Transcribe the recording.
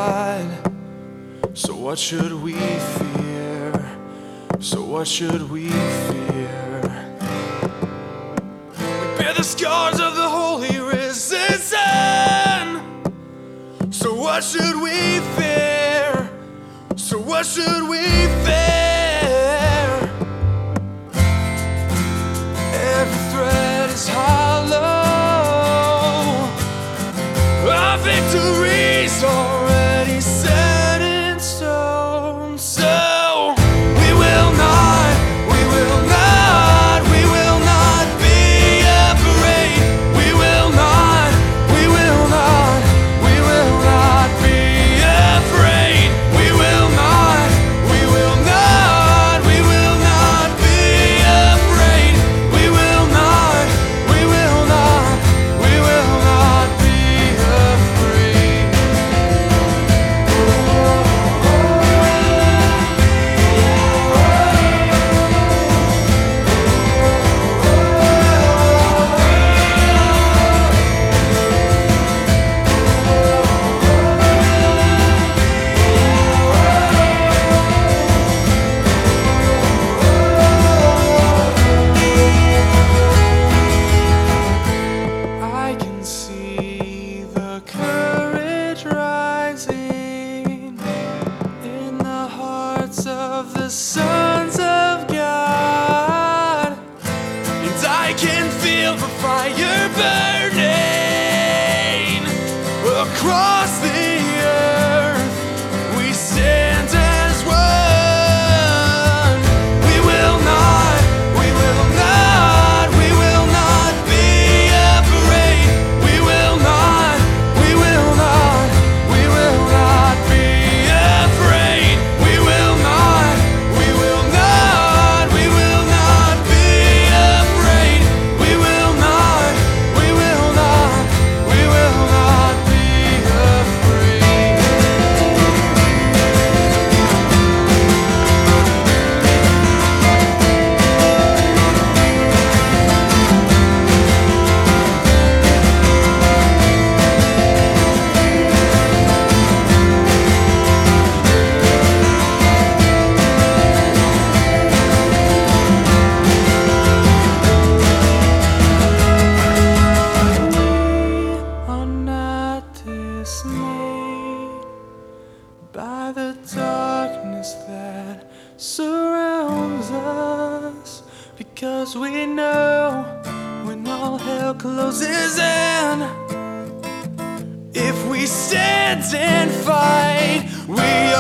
fight. So what should we fear? So what should we fear? We bear the scars of the holy risen. So what should we fear? So what should we fear? Every thread is hollow. Our victory's already set in stone. So we will not be afraid. We will not be afraid. We will not be afraid. We will not be I can see the courage rising in the hearts of the sons of God, and I can feel the fire burning across the earth. We stand as one. We will not be afraid. We will not be afraid. We will not be afraid. We will not be dismayed by the darkness that surrounds us, because we know when all hell closes in, if we stand and fight, we